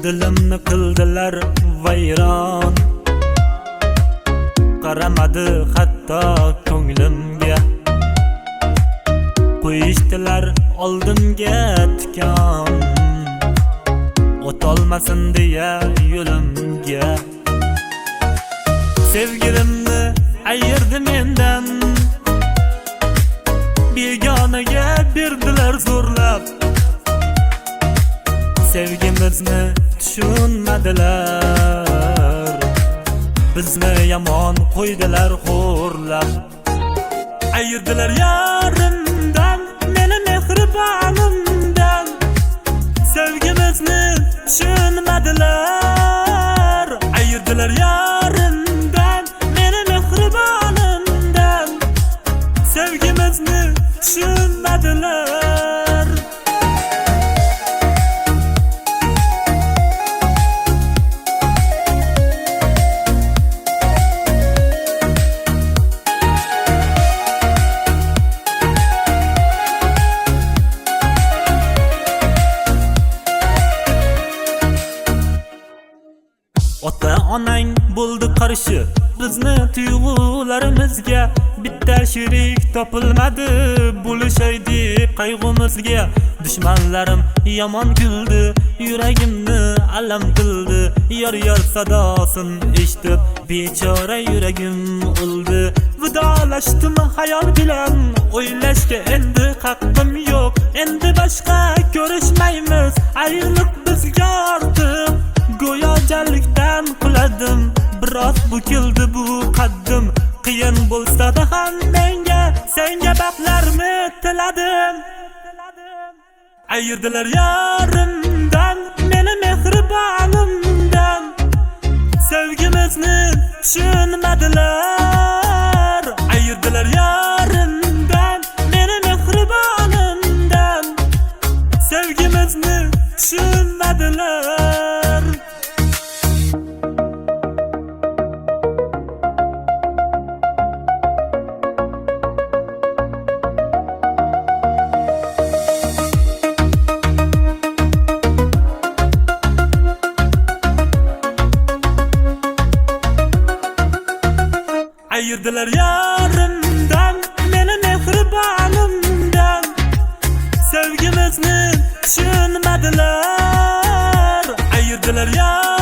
dilimni qildilar vayron. Qaramadi hatto ko'nglimga, qo'yishdilar oldimga tikan. O'tolmasin deya yo'limga, sevgilimni ayirdi mendan, begonaga berdilar zo'rlab. Sevgimizni tushunmadilar, bizni yomon qo'ydilar xo'rlab. Ayirdilar yarimdan, meni mehribonimdan, sevgimizni tushunmadilar. Ayirdilar yarimdan, meni mehribonimdan, sevgimizni tushunmadilar. Ota-onang bo'ldi qarshi bizni tuyg'ularimizga, bitta sherik topilmadi bo'lishay deb qayg'umizga. Dushmanlarim yomon kuldi, yuragimni alam qildi, yor sadosin eshitib bechora yuragim o'ldi. Vidolashdim hayol bilan, o'ylashga endi haqqim yo'q, endi boshqa ko'rishmaymiz, ayriliq bizga ortiq. Go'yojallikdan quladim, biroz bukildi bu qaddim. Qiyin bo'lsa-da ham menga, senga baxtlarni tiladim. Ayirdilar yarimdan, meni mehribonimdan, sevgimizni tushunmadilar. Ayirdilar yarimdan, meni mehribonimdan, sevgimizni tushunmadilar. Ayirdilar yarimdan, meni mehribonimdan, sevgimizni tushunmadilar. Ayirdilar yarimdan.